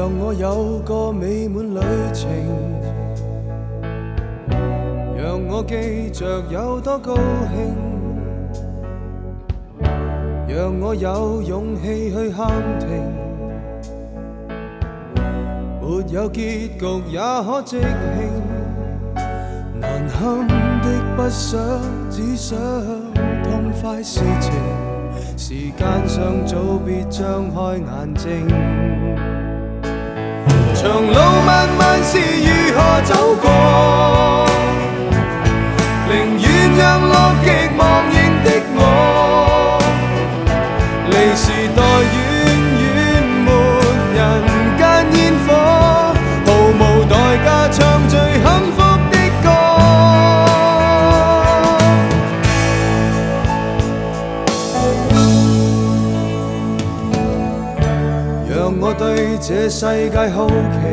让我有个美满旅程，让我记着有多高兴，让我有勇气去喊停。没有结局也可即兴，难堪的不想，只想痛快事情。时间尚早，别张开眼睛。长路漫漫是如何走过？宁愿让乐极忘形的我，离时代远远没人间烟火，毫无代价唱最幸福的歌。让我对这世界好奇，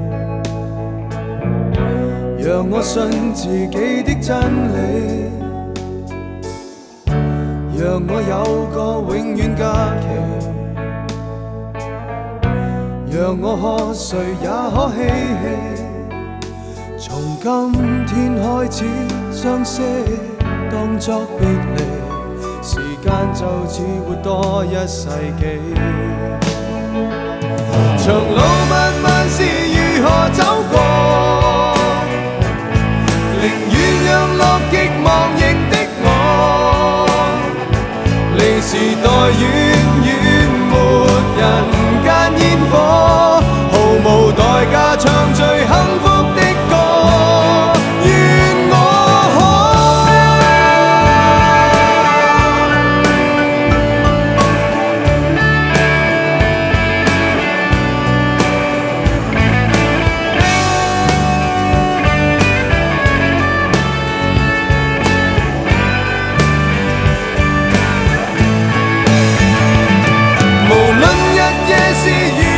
让我信自己的真理，让我有个永远假期，让我可睡也可嬉戏。从今天开始，相识当作别离，时间就似活多一世纪。长路漫漫是如何走过？宁愿让乐极忘形的我，离时代远远没人间烟火，毫无代价唱最幸福的歌。愿无论日夜是